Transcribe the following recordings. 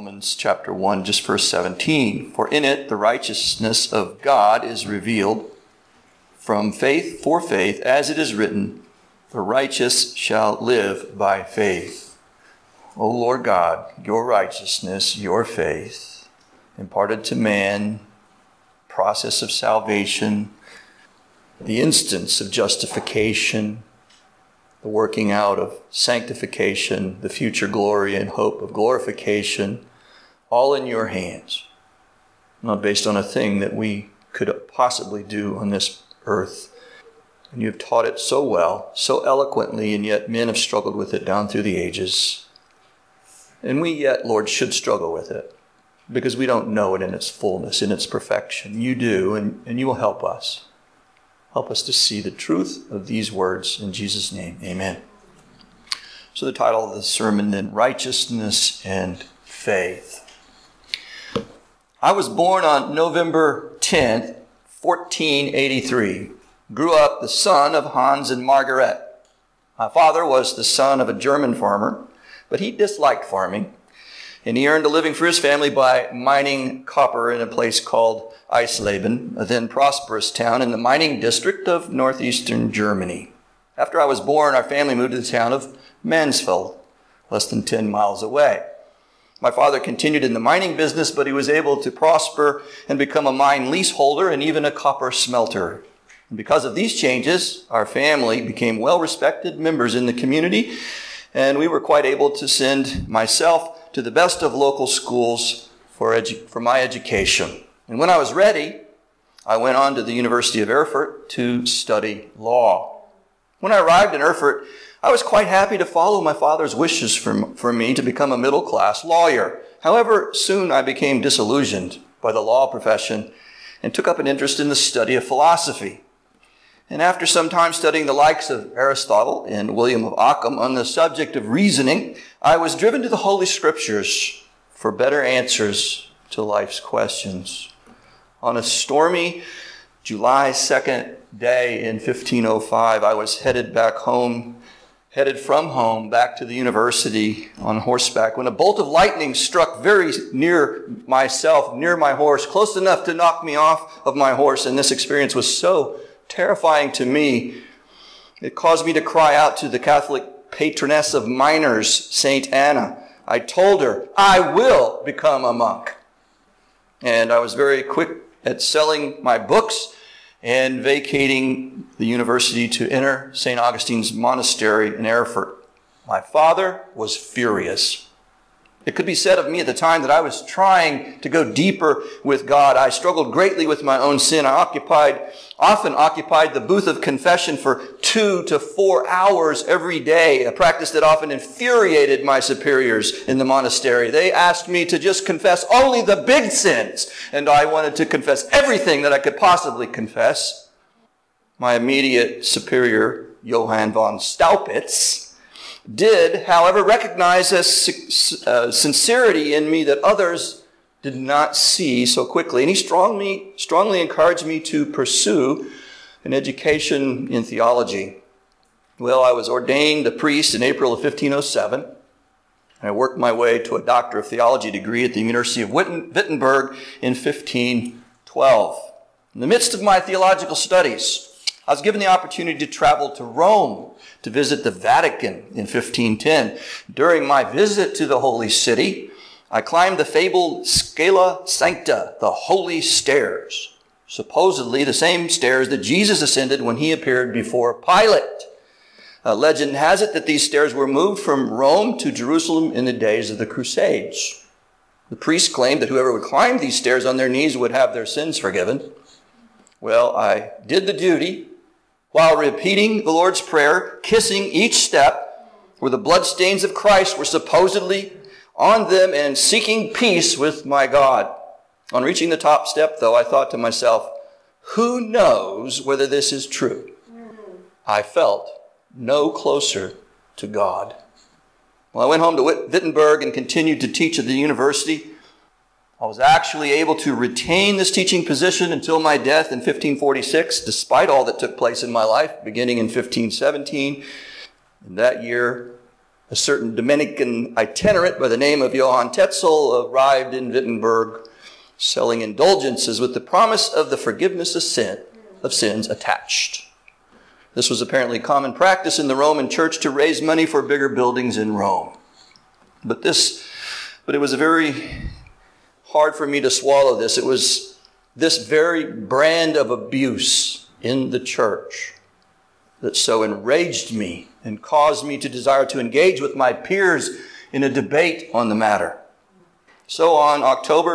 Romans chapter 1, just verse 17. For in it the righteousness of God is revealed from faith for faith, as it is written, the righteous shall live by faith. O Lord God, your righteousness, your faith, imparted to man, process of salvation, the instance of justification, the working out of sanctification, the future glory and hope of glorification, all in your hands, not based on a thing that we could possibly do on this earth. And you've taught it so well, so eloquently, and yet men have struggled with it down through the ages. And we yet, Lord, should struggle with it because we don't know it in its fullness, in its perfection. You do, and you will help us. Help us to see the truth of these words. In Jesus' name, amen. So the title of the sermon then, Righteousness and Faith. I was born on November 10th, 1483. Grew up the son of Hans and Margaret. My father was the son of a German farmer, but he disliked farming. And he earned a living for his family by mining copper in a place called Eisleben, a then prosperous town in the mining district of northeastern Germany. After I was born, our family moved to the town of Mansfeld, less than 10 miles away. My father continued in the mining business, but he was able to prosper and become a mine leaseholder and even a copper smelter. And because of these changes, our family became well-respected members in the community, and we were quite able to send myself to the best of local schools for my education. And when I was ready, I went on to the University of Erfurt to study law. When I arrived in Erfurt, I was quite happy to follow my father's wishes for me to become a middle-class lawyer. However, soon I became disillusioned by the law profession and took up an interest in the study of philosophy. And after some time studying the likes of Aristotle and William of Ockham on the subject of reasoning, I was driven to the Holy Scriptures for better answers to life's questions. On a stormy July 2nd day in 1505, I was headed from home back to the university on horseback when a bolt of lightning struck very near myself, near my horse, close enough to knock me off of my horse. And this experience was so terrifying to me, it caused me to cry out to the Catholic patroness of miners, Saint Anna. I told her, I will become a monk. And I was very quick at selling my books and vacating the university to enter St. Augustine's monastery in Erfurt. My father was furious. It could be said of me at the time that I was trying to go deeper with God. I struggled greatly with my own sin. I often occupied the booth of confession for 2 to 4 hours every day, a practice that often infuriated my superiors in the monastery. They asked me to just confess only the big sins, and I wanted to confess everything that I could possibly confess. My immediate superior, Johann von Staupitz, did, however, recognize a sincerity in me that others did not see so quickly. And he strongly encouraged me to pursue an education in theology. Well, I was ordained a priest in April of 1507. And I worked my way to a Doctor of Theology degree at the University of Wittenberg in 1512. In the midst of my theological studies, I was given the opportunity to travel to Rome to visit the Vatican in 1510. During my visit to the Holy City, I climbed the fabled Scala Sancta, the Holy Stairs, supposedly the same stairs that Jesus ascended when he appeared before Pilate. Legend has it that these stairs were moved from Rome to Jerusalem in the days of the Crusades. The priests claimed that whoever would climb these stairs on their knees would have their sins forgiven. Well, I did the duty while repeating the Lord's Prayer, kissing each step where the bloodstains of Christ were supposedly on them, and seeking peace with my God. On reaching the top step, though, I thought to myself, who knows whether this is true? I felt no closer to God. Well, I went home to Wittenberg and continued to teach at the university. I was actually able to retain this teaching position until my death in 1546, despite all that took place in my life, beginning in 1517. In that year, a certain Dominican itinerant by the name of Johann Tetzel arrived in Wittenberg selling indulgences with the promise of the forgiveness of sins attached. This was apparently common practice in the Roman Church to raise money for bigger buildings in Rome. But it was very hard for me to swallow this. It was this very brand of abuse in the church that so enraged me and caused me to desire to engage with my peers in a debate on the matter. So on October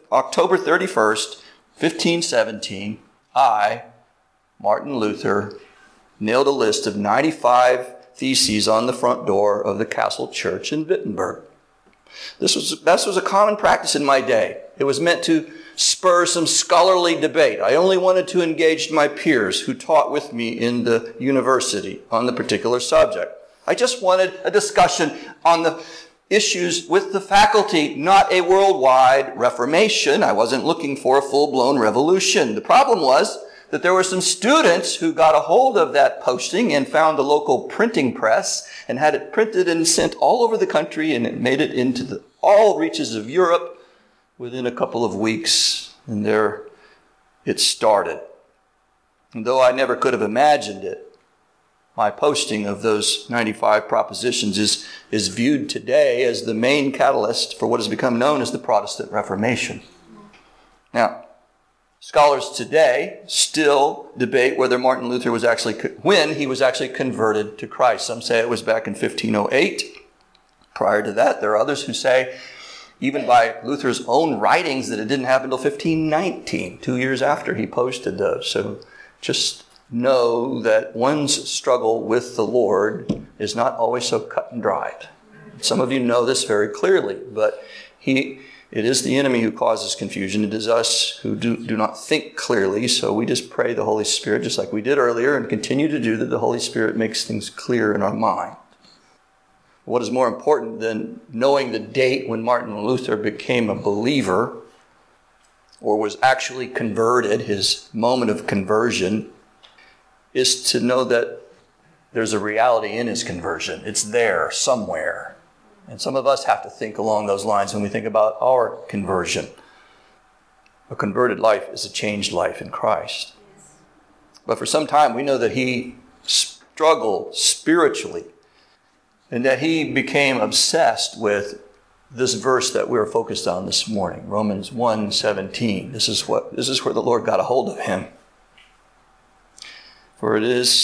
31st, 1517, I, Martin Luther, nailed a list of 95 theses on the front door of the Castle Church in Wittenberg. This was a common practice in my day. It was meant to spur some scholarly debate. I only wanted to engage my peers who taught with me in the university on the particular subject. I just wanted a discussion on the issues with the faculty, not a worldwide reformation. I wasn't looking for a full-blown revolution. The problem was that there were some students who got a hold of that posting and found a local printing press and had it printed and sent all over the country, and it made it into all reaches of Europe within a couple of weeks, and there it started. And though I never could have imagined it, my posting of those 95 propositions is viewed today as the main catalyst for what has become known as the Protestant Reformation. Now, scholars today still debate whether Martin Luther when he was actually converted to Christ. Some say it was back in 1508. Prior to that, there are others who say, even by Luther's own writings, that it didn't happen until 1519, 2 years after he posted those. So just know that one's struggle with the Lord is not always so cut and dried. Some of you know this very clearly, but it is the enemy who causes confusion. It is us who do not think clearly. So we just pray the Holy Spirit, just like we did earlier, and continue to do, that the Holy Spirit makes things clear in our mind. What is more important than knowing the date when Martin Luther became a believer or was actually converted, his moment of conversion, is to know that there's a reality in his conversion. It's there somewhere. And some of us have to think along those lines when we think about our conversion. A converted life is a changed life in Christ. But for some time, we know that he struggled spiritually and that he became obsessed with this verse that we're focused on this morning, Romans 1:17. This is where the Lord got a hold of him. For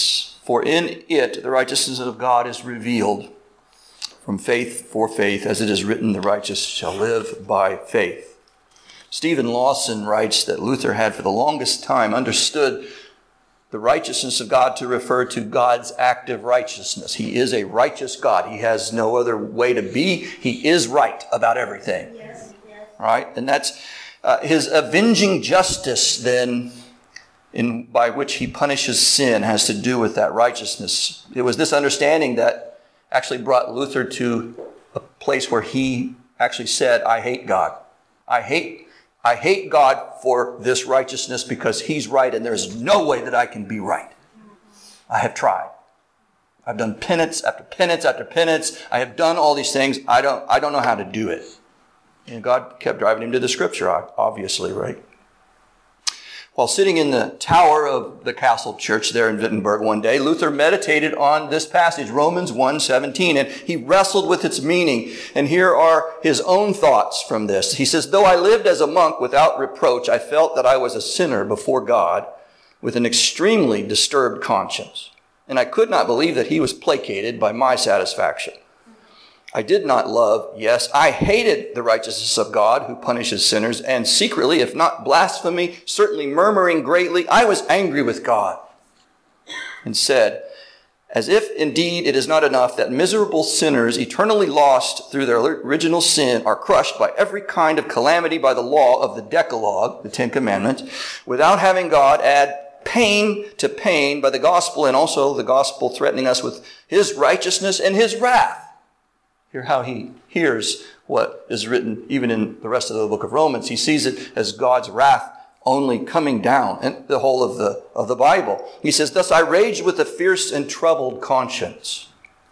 in it the righteousness of God is revealed from faith for faith, as it is written, the righteous shall live by faith. Stephen Lawson writes that Luther had for the longest time understood the righteousness of God to refer to God's active righteousness. He is a righteous God. He has no other way to be. He is right about everything. Yes. Right? And that's his avenging justice then, by which he punishes sin, has to do with that righteousness. It was this understanding that actually brought Luther to a place where he actually said, I hate God. I hate God for this righteousness because he's right and there's no way that I can be right. I have tried. I've done penance after penance after penance. I have done all these things. I don't know how to do it. And God kept driving him to the scripture, obviously, right? While sitting in the tower of the Castle Church there in Wittenberg one day, Luther meditated on this passage, Romans 1:17, and he wrestled with its meaning. And here are his own thoughts from this. He says, though I lived as a monk without reproach, I felt that I was a sinner before God with an extremely disturbed conscience. And I could not believe that he was placated by my satisfaction. I did not love, yes, I hated the righteousness of God who punishes sinners, and secretly, if not blasphemy, certainly murmuring greatly, I was angry with God and said, as if indeed it is not enough that miserable sinners eternally lost through their original sin are crushed by every kind of calamity by the law of the Decalogue, the Ten Commandments, without having God add pain to pain by the gospel, and also the gospel threatening us with his righteousness and his wrath. Hear how he hears what is written even in the rest of the book of Romans. He sees it as God's wrath only coming down, and the whole of the Bible. He says, thus I raged with a fierce and troubled conscience.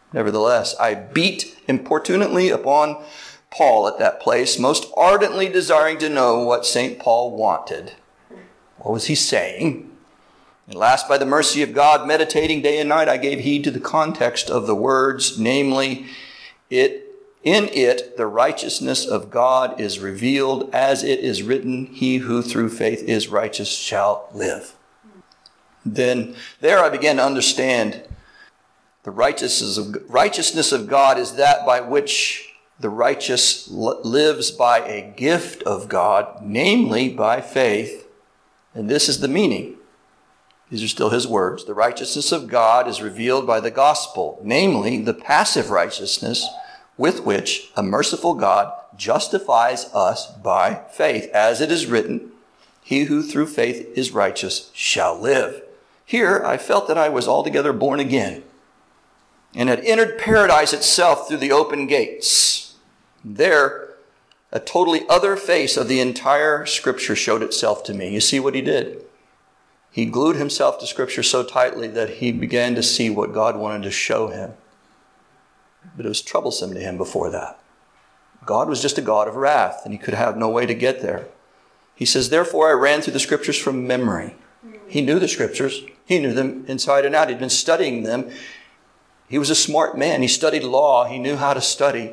Nevertheless, I beat importunately upon Paul at that place, most ardently desiring to know what St. Paul wanted. What was he saying? And last, by the mercy of God, meditating day and night, I gave heed to the context of the words, namely, in it the righteousness of God is revealed, as it is written, he who through faith is righteous shall live. Then there I began to understand the righteousness of God is that by which the righteous lives by a gift of God, namely by faith. And this is the meaning. These are still his words. The righteousness of God is revealed by the gospel, namely the passive righteousness with which a merciful God justifies us by faith. As it is written, he who through faith is righteous shall live. Here I felt that I was altogether born again and had entered paradise itself through the open gates. There, a totally other face of the entire Scripture showed itself to me. You see what he did? He glued himself to Scripture so tightly that he began to see what God wanted to show him. But it was troublesome to him before that. God was just a God of wrath, and he could have no way to get there. He says, therefore I ran through the Scriptures from memory. He knew the Scriptures. He knew them inside and out. He'd been studying them. He was a smart man. He studied law. He knew how to study.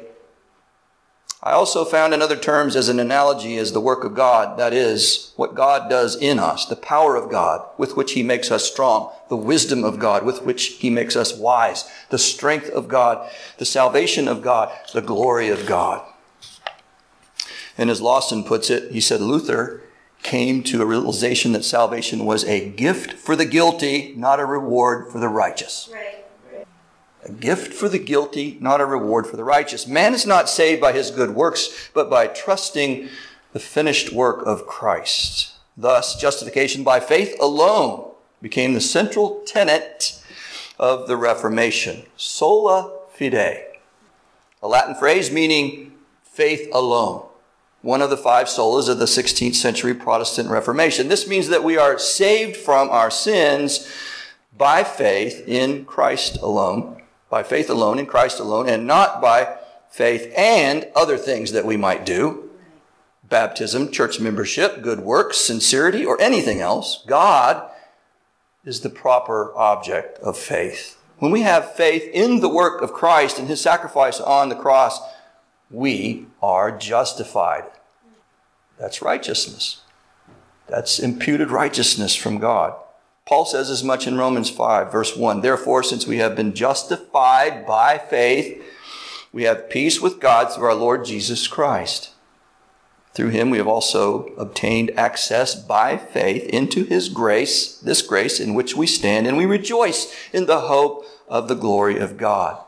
I also found in other terms as an analogy as the work of God, that is, what God does in us, the power of God with which he makes us strong, the wisdom of God with which he makes us wise, the strength of God, the salvation of God, the glory of God. And as Lawson puts it, he said Luther came to a realization that salvation was a gift for the guilty, not a reward for the righteous. Right. A gift for the guilty, not a reward for the righteous. Man is not saved by his good works, but by trusting the finished work of Christ. Thus, justification by faith alone became the central tenet of the Reformation. Sola fide, a Latin phrase meaning faith alone. One of the 5 solas of the 16th century Protestant Reformation. This means that we are saved from our sins by faith in Christ alone. By faith alone, in Christ alone, and not by faith and other things that we might do. Baptism, church membership, good works, sincerity, or anything else. God is the proper object of faith. When we have faith in the work of Christ and his sacrifice on the cross, we are justified. That's righteousness. That's imputed righteousness from God. Paul says as much in Romans 5, verse 1. Therefore, since we have been justified by faith, we have peace with God through our Lord Jesus Christ. Through him we have also obtained access by faith into his grace, this grace in which we stand, and we rejoice in the hope of the glory of God.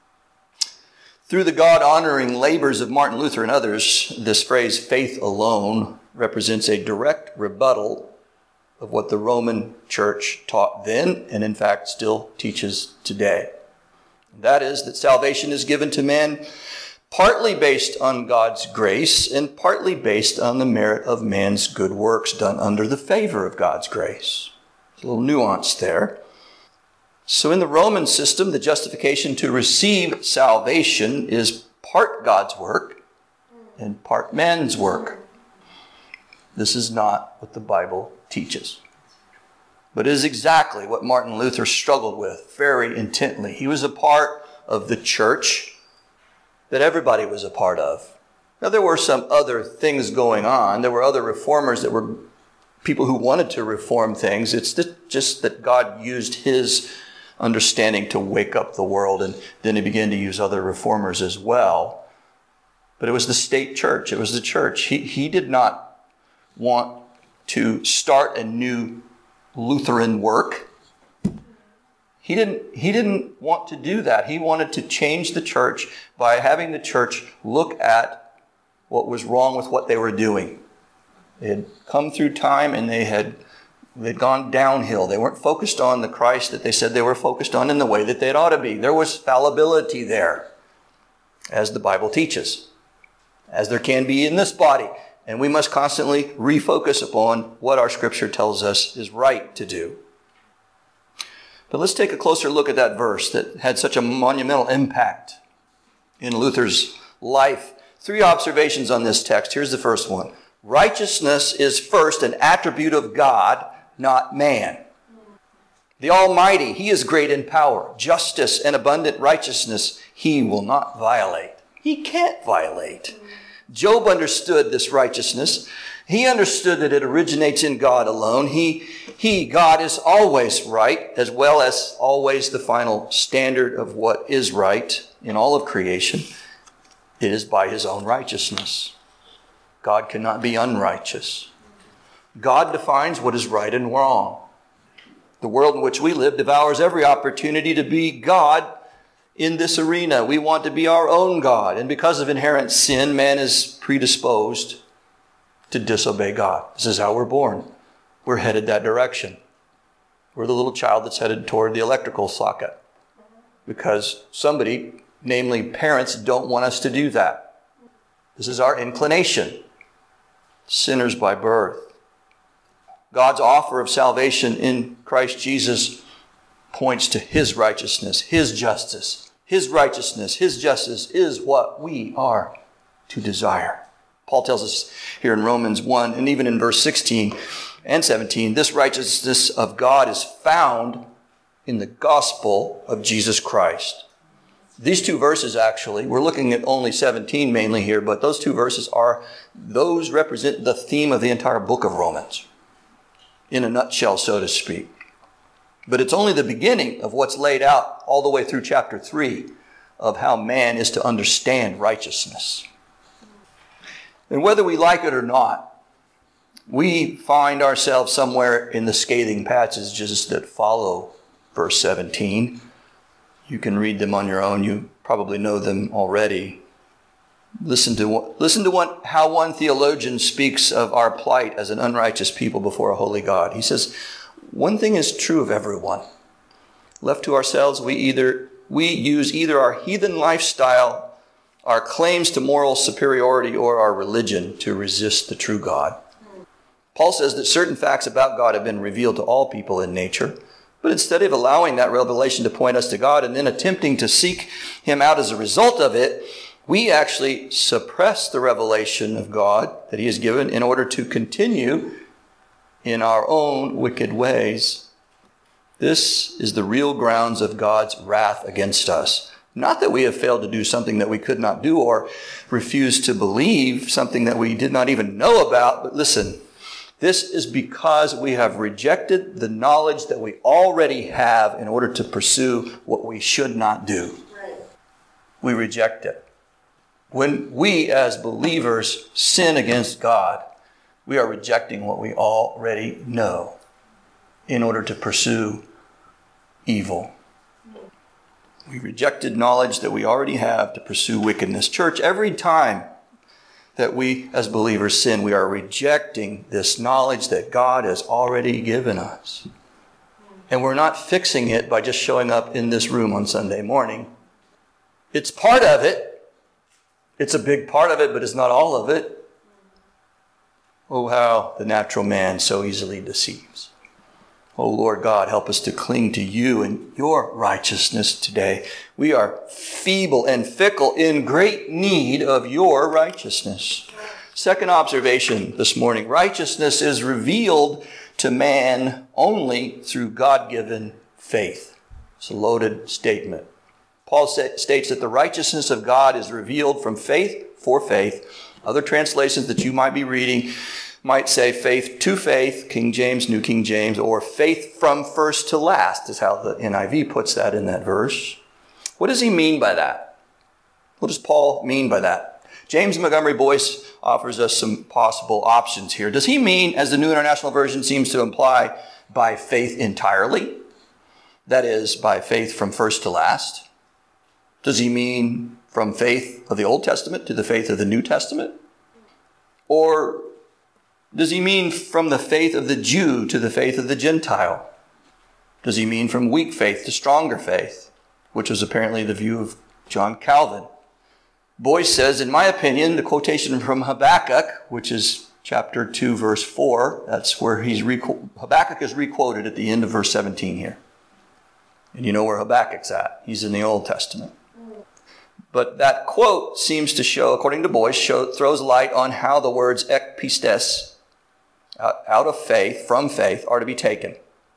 Through the God-honoring labors of Martin Luther and others, this phrase, faith alone, represents a direct rebuttal of what the Roman Church taught then, and in fact still teaches today. That is, that salvation is given to man partly based on God's grace and partly based on the merit of man's good works done under the favor of God's grace. There's a little nuance there. So in the Roman system, the justification to receive salvation is part God's work and part man's work. This is not what the Bible teaches. But it is exactly what Martin Luther struggled with very intently. He was a part of the church that everybody was a part of. Now, there were some other things going on. There were other reformers that were people who wanted to reform things. It's just that God used his understanding to wake up the world, and then he began to use other reformers as well. But it was the state church. It was the church. He did not want to start a new Lutheran work. He didn't want to do that. He wanted to change the church by having the church look at what was wrong with what they were doing. They had come through time and they'd gone downhill. They weren't focused on the Christ that they said they were focused on in the way that they ought to be. There was fallibility there, as the Bible teaches, as there can be in this body. And we must constantly refocus upon what our Scripture tells us is right to do. But let's take a closer look at that verse that had such a monumental impact in Luther's life. 3 observations on this text. Here's the first one. Righteousness is first an attribute of God, not man. The Almighty, He is great in power. Justice and abundant righteousness He will not violate. He can't violate. Job understood this righteousness. He understood that it originates in God alone. God is always right, as well as always the final standard of what is right in all of creation. It is by His own righteousness. God cannot be unrighteous. God defines what is right and wrong. The world in which we live devours every opportunity to be God in this arena. We want to be our own God. And because of inherent sin, man is predisposed to disobey God. This is how we're born. We're headed that direction. We're the little child that's headed toward the electrical socket. Because somebody, namely parents, don't want us to do that. This is our inclination. Sinners by birth. God's offer of salvation in Christ Jesus points to His righteousness, His justice. His righteousness, His justice is what we are to desire. Paul tells us here in Romans 1 and even in verse 16 and 17, this righteousness of God is found in the gospel of Jesus Christ. These 2 verses actually, we're looking at only 17 mainly here, but those 2 verses represent the theme of the entire book of Romans. In a nutshell, so to speak. But it's only the beginning of what's laid out all the way through chapter 3 of how man is to understand righteousness. And whether we like it or not, we find ourselves somewhere in the scathing passages that follow verse 17. You can read them on your own. You probably know them already. Listen to how one theologian speaks of our plight as an unrighteous people before a holy God. He says, one thing is true of everyone. Left to ourselves, we use either our heathen lifestyle, our claims to moral superiority, or our religion to resist the true God. Paul says that certain facts about God have been revealed to all people in nature, but instead of allowing that revelation to point us to God and then attempting to seek Him out as a result of it, we actually suppress the revelation of God that He has given in order to continue in our own wicked ways. This is the real grounds of God's wrath against us. Not that we have failed to do something that we could not do or refused to believe something that we did not even know about, but listen, this is because we have rejected the knowledge that we already have in order to pursue what we should not do. Right. We reject it. When we as believers sin against God, we are rejecting what we already know in order to pursue evil. We rejected knowledge that we already have to pursue wickedness. Church, every time that we as believers sin, we are rejecting this knowledge that God has already given us. And we're not fixing it by just showing up in this room on Sunday morning. It's part of it. It's a big part of it, but it's not all of it. Oh, how the natural man so easily deceives. Oh, Lord God, help us to cling to You and Your righteousness today. We are feeble and fickle, in great need of Your righteousness. Second observation this morning, righteousness is revealed to man only through God-given faith. It's a loaded statement. Paul states that the righteousness of God is revealed from faith for faith. Other translations that you might be reading might say faith to faith, King James, New King James, or faith from first to last is how the NIV puts that in that verse. What does he mean by that? What does Paul mean by that? James Montgomery Boyce offers us some possible options here. Does he mean, as the New International Version seems to imply, by faith entirely? That is, by faith from first to last? Does he mean from faith of the Old Testament to the faith of the New Testament? Or does he mean from the faith of the Jew to the faith of the Gentile? Does he mean from weak faith to stronger faith, which was apparently the view of John Calvin? Boyce says, in my opinion, the quotation from Habakkuk, which is chapter 2, verse 4, that's where Habakkuk is requoted at the end of verse 17 here. And you know where Habakkuk's at. He's in the Old Testament. But that quote seems to show, according to Boyce, throws light on how the words ek pistes, out of faith, from faith, are to be taken.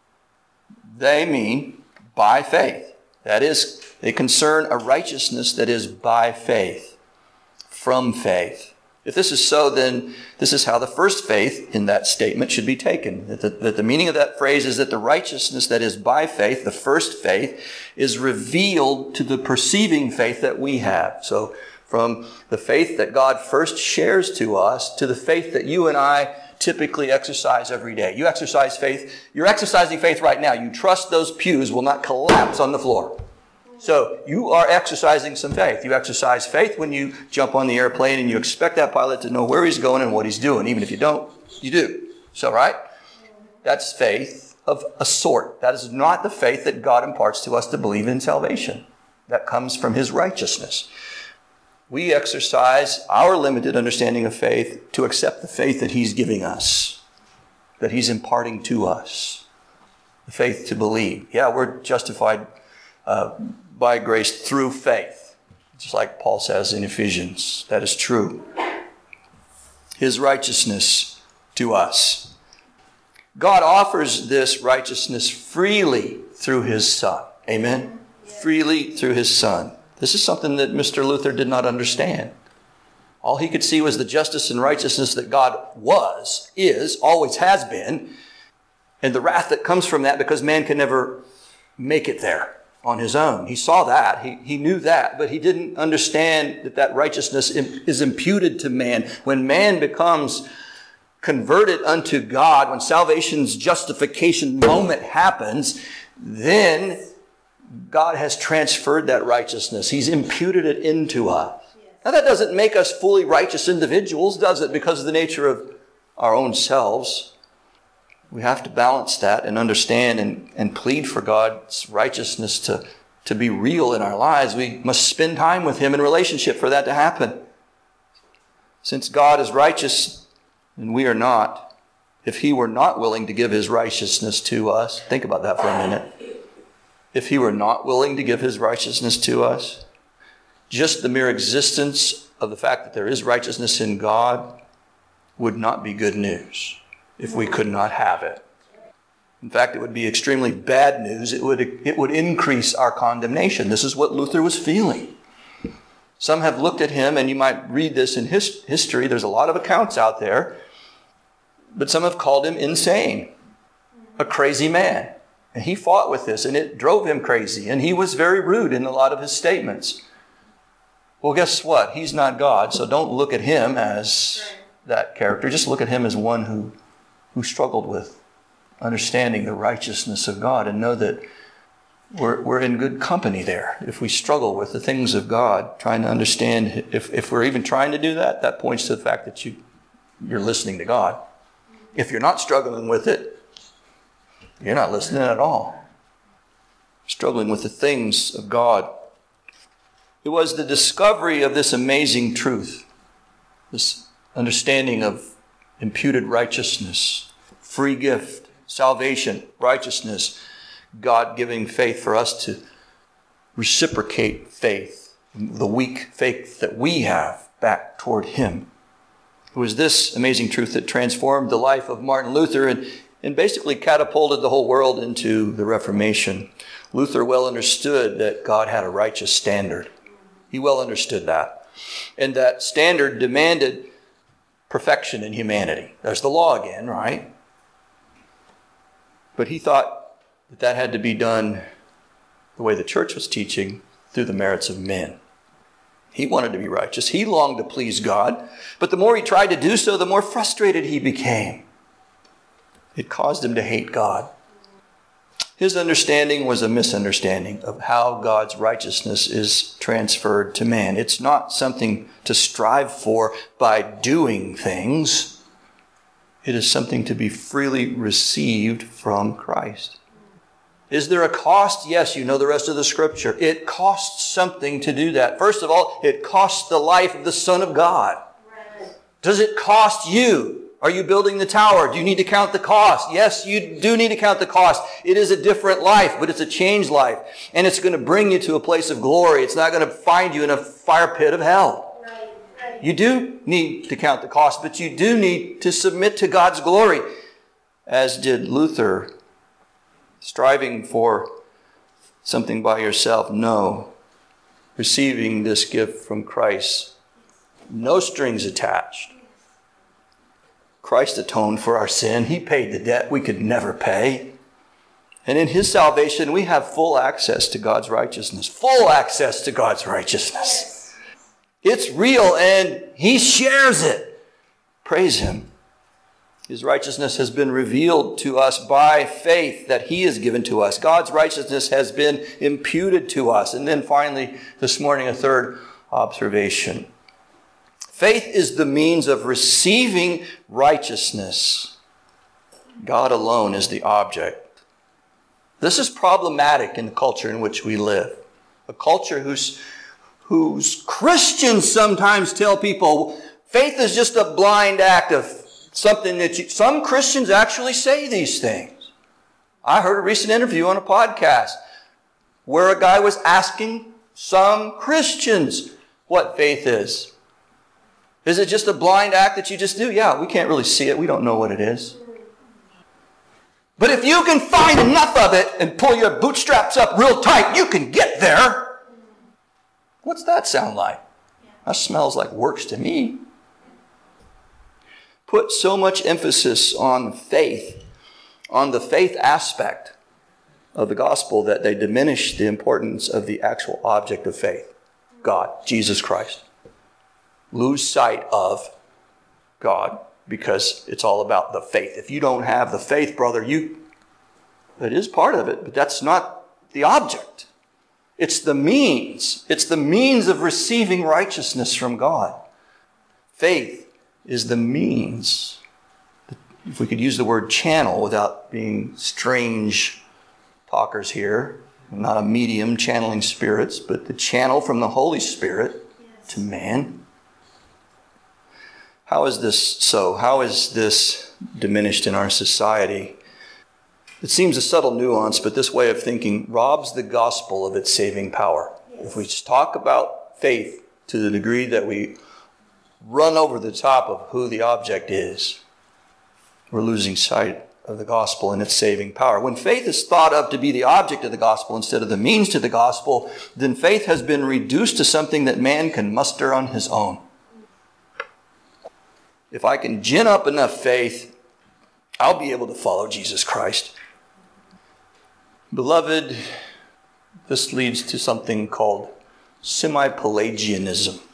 They mean by faith. That is, they concern a righteousness that is by faith, from faith. If this is so, then this is how the first faith in that statement should be taken. That the meaning of that phrase is that the righteousness that is by faith, the first faith, is revealed to the perceiving faith that we have. So from the faith that God first shares to us to the faith that you and I typically exercise every day. You exercise faith. You're exercising faith right now. You trust those pews will not collapse on the floor. So you are exercising some faith. You exercise faith when you jump on the airplane and you expect that pilot to know where he's going and what he's doing. Even if you don't, you do. So, right? That's faith of a sort. That is not the faith that God imparts to us to believe in salvation. That comes from his righteousness. We exercise our limited understanding of faith to accept the faith that he's giving us, that he's imparting to us. The faith to believe. Yeah, we're justified by grace through faith. Just like Paul says in Ephesians. That is true. His righteousness to us. God offers this righteousness freely through his Son. Amen? Freely through his Son. This is something that Mr. Luther did not understand. All he could see was the justice and righteousness that God was, is, always has been, and the wrath that comes from that because man can never make it there on his own. He saw that. He knew that, but he didn't understand that that righteousness is imputed to man. When man becomes converted unto God, when salvation's justification moment happens, then God has transferred that righteousness. He's imputed it into us. Now that doesn't make us fully righteous individuals, does it? Because of the nature of our own selves. We have to balance that and understand and plead for God's righteousness to be real in our lives. We must spend time with him in relationship for that to happen. Since God is righteous and we are not, if he were not willing to give his righteousness to us, think about that for a minute. If he were not willing to give his righteousness to us, just the mere existence of the fact that there is righteousness in God would not be good news. If we could not have it. In fact, it would be extremely bad news. It would increase our condemnation. This is what Luther was feeling. Some have looked at him, and you might read this in history. There's a lot of accounts out there. But some have called him insane, a crazy man. And he fought with this, and it drove him crazy. And he was very rude in a lot of his statements. Well, guess what? He's not God, so don't look at him as that character. Just look at him as one who struggled with understanding the righteousness of God, and know that we're in good company there. If we struggle with the things of God, trying to understand, if we're even trying to do that, that points to the fact that you're listening to God. If you're not struggling with it, you're not listening at all. Struggling with the things of God. It was the discovery of this amazing truth, this understanding of imputed righteousness, free gift, salvation, righteousness, God-giving faith for us to reciprocate faith, the weak faith that we have, back toward him. It was this amazing truth that transformed the life of Martin Luther and basically catapulted the whole world into the Reformation. Luther well understood that God had a righteous standard. He well understood that. And that standard demanded perfection in humanity. There's the law again, right? But he thought that had to be done the way the church was teaching, through the merits of men. He wanted to be righteous. He longed to please God. But the more he tried to do so, the more frustrated he became. It caused him to hate God. His understanding was a misunderstanding of how God's righteousness is transferred to man. It's not something to strive for by doing things. It is something to be freely received from Christ. Is there a cost? Yes, you know the rest of the scripture. It costs something to do that. First of all, it costs the life of the Son of God. Does it cost you Are you building the tower? Do you need to count the cost? Yes, you do need to count the cost. It is a different life, but it's a changed life. And it's going to bring you to a place of glory. It's not going to find you in a fire pit of hell. You do need to count the cost, but you do need to submit to God's glory, as did Luther, striving for something by yourself. No. Receiving this gift from Christ. No strings attached. Christ atoned for our sin. He paid the debt we could never pay. And in His salvation, we have full access to God's righteousness. Full access to God's righteousness. It's real and He shares it. Praise Him. His righteousness has been revealed to us by faith that He has given to us. God's righteousness has been imputed to us. And then finally, this morning, a third observation. Faith is the means of receiving righteousness. God alone is the object. This is problematic in the culture in which we live. A culture whose Christians sometimes tell people faith is just a blind act of something that some Christians actually say these things. I heard a recent interview on a podcast where a guy was asking some Christians what faith is. Is it just a blind act that you just do? Yeah, we can't really see it. We don't know what it is. But if you can find enough of it and pull your bootstraps up real tight, you can get there. What's that sound like? That smells like works to me. Put so much emphasis on faith, on the faith aspect of the gospel, that they diminish the importance of the actual object of faith, God, Jesus Christ. Lose sight of God because it's all about the faith. If you don't have the faith, brother, that is part of it, but that's not the object. It's the means. It's the means of receiving righteousness from God. Faith is the means. If we could use the word channel without being strange talkers here, not a medium channeling spirits, but the channel from the Holy Spirit to man. How is this so? How is this diminished in our society? It seems a subtle nuance, but this way of thinking robs the gospel of its saving power. If we just talk about faith to the degree that we run over the top of who the object is, we're losing sight of the gospel and its saving power. When faith is thought of to be the object of the gospel instead of the means to the gospel, then faith has been reduced to something that man can muster on his own. If I can gin up enough faith, I'll be able to follow Jesus Christ. Beloved, this leads to something called semi-Pelagianism.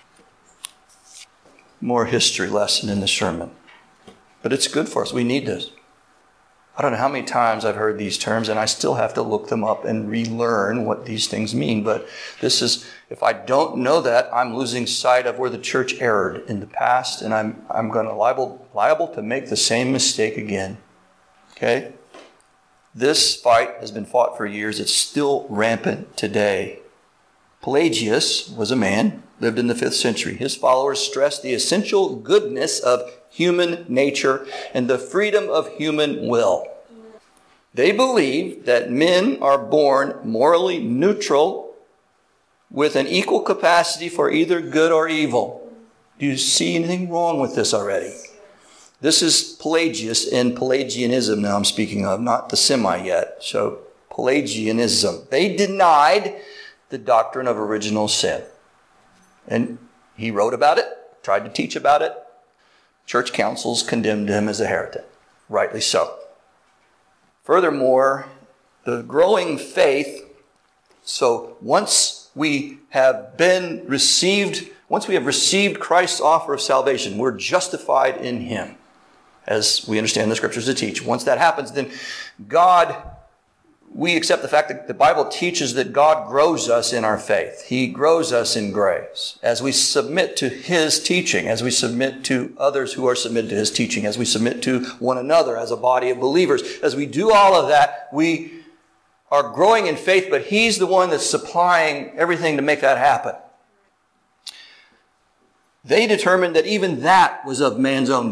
More history lesson in the sermon. But it's good for us. We need this. I don't know how many times I've heard these terms, and I still have to look them up and relearn what these things mean. But this is, if I don't know that, I'm losing sight of where the church erred in the past, and I'm going to liable to make the same mistake again. Okay? This fight has been fought for years. It's still rampant today. Pelagius was a man, lived in the 5th century. His followers stressed the essential goodness of human nature and the freedom of human will. They believed that men are born morally neutral with an equal capacity for either good or evil. Do you see anything wrong with this already? This is Pelagius and Pelagianism now I'm speaking of, not the semi yet. So Pelagianism. They denied the doctrine of original sin. And he wrote about it, tried to teach about it. Church councils condemned him as a heretic. Rightly so. Furthermore, the growing faith, so once we have received Christ's offer of salvation, we're justified in Him, as we understand the Scriptures to teach. Once that happens, then we accept the fact that the Bible teaches that God grows us in our faith. He grows us in grace as we submit to His teaching, as we submit to others who are submitted to His teaching, as we submit to one another as a body of believers. As we do all of that, we are growing in faith, but He's the one that's supplying everything to make that happen. They determined that even that was of man's own doing.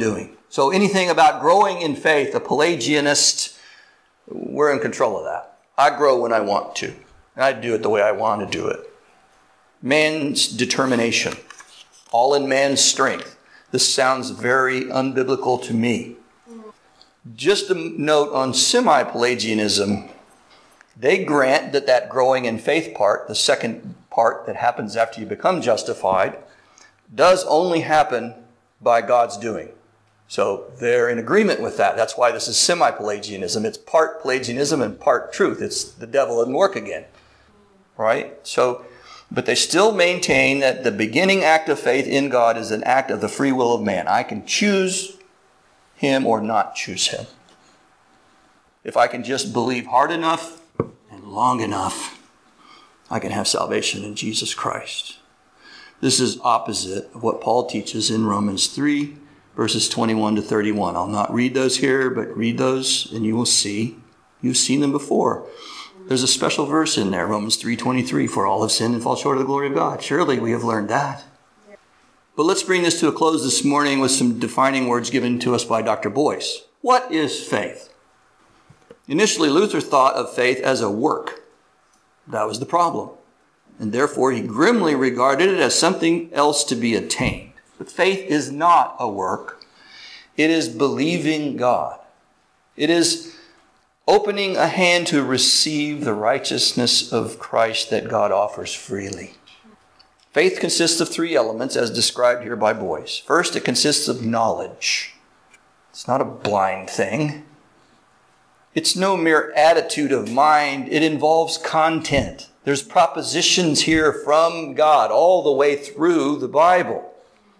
So anything about growing in faith, a Pelagianist, we're in control of that. I grow when I want to. And I do it the way I want to do it. Man's determination, all in man's strength. This sounds very unbiblical to me. Just a note on semi-Pelagianism. They grant that growing in faith part, the second part that happens after you become justified, does only happen by God's doing. So they're in agreement with that. That's why this is semi-Pelagianism. It's part Pelagianism and part truth. It's the devil doesn't work again. Right? So, but they still maintain that the beginning act of faith in God is an act of the free will of man. I can choose him or not choose him. If I can just believe hard enough and long enough, I can have salvation in Jesus Christ. This is opposite of what Paul teaches in Romans 3, verses 21 to 31. I'll not read those here, but read those and you will see. You've seen them before. There's a special verse in there, Romans 3:23, for all have sinned and fall short of the glory of God. Surely we have learned that. But let's bring this to a close this morning with some defining words given to us by Dr. Boyce. What is faith? Initially, Luther thought of faith as a work. That was the problem. And therefore, he grimly regarded it as something else to be attained. But faith is not a work. It is believing God. It is opening a hand to receive the righteousness of Christ that God offers freely. Faith consists of three elements as described here by Boyce. First, it consists of knowledge. It's not a blind thing. It's no mere attitude of mind. It involves content. There's propositions here from God all the way through the Bible.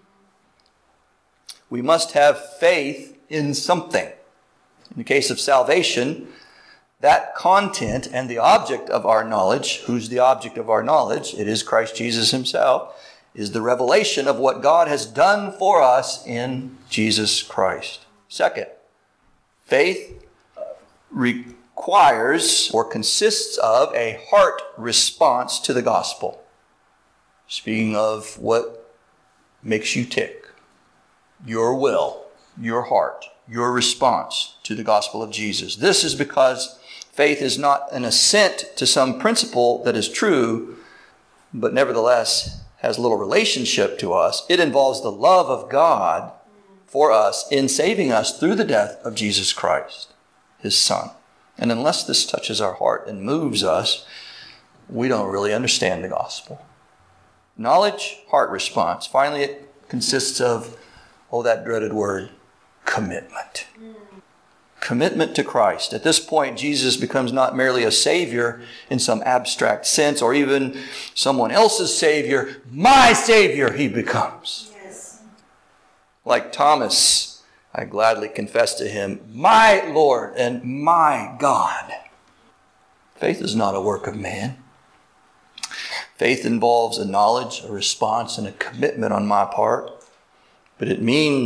We must have faith in something. In the case of salvation, that content and the object of our knowledge, who's the object of our knowledge? It is Christ Jesus himself, is the revelation of what God has done for us in Jesus Christ. Second, faith requires or consists of a heart response to the gospel. Speaking of what makes you tick, your will, your heart, your response to the gospel of Jesus. This is because faith is not an assent to some principle that is true, but nevertheless has little relationship to us. It involves the love of God for us in saving us through the death of Jesus Christ, his Son. And unless this touches our heart and moves us, we don't really understand the gospel. Knowledge, heart response. Finally, it consists of, that dreaded word, commitment. Commitment to Christ. At this point, Jesus becomes not merely a Savior in some abstract sense or even someone else's Savior. My Savior he becomes. Yes. Like Thomas, I gladly confess to him, my Lord and my God. Faith is not a work of man. Faith involves a knowledge, a response, and a commitment on my part. But it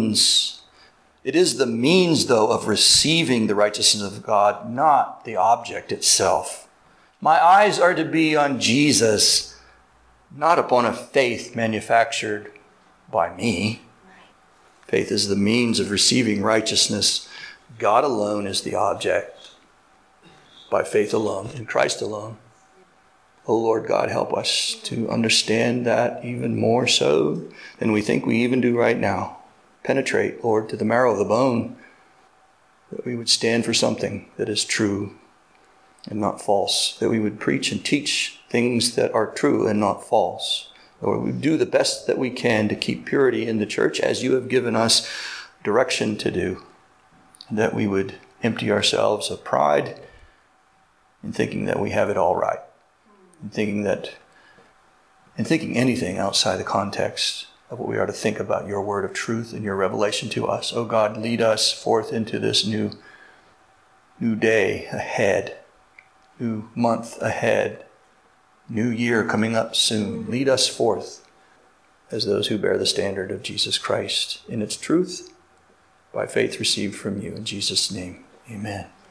is the means, though, of receiving the righteousness of God, not the object itself. My eyes are to be on Jesus, not upon a faith manufactured by me. Faith is the means of receiving righteousness. God alone is the object. By faith alone, in Christ alone. Oh Lord God, help us to understand that even more so than we think we even do right now. Penetrate, Lord, to the marrow of the bone, that we would stand for something that is true and not false, that we would preach and teach things that are true and not false. Lord, we do the best that we can to keep purity in the church as you have given us direction to do, that we would empty ourselves of pride in thinking that we have it all right, in thinking anything outside the context of what we are to think about your word of truth and your revelation to us. Oh God, lead us forth into this new day ahead, new month ahead, new year coming up soon. Lead us forth as those who bear the standard of Jesus Christ in its truth, by faith received from you. In Jesus' name, amen.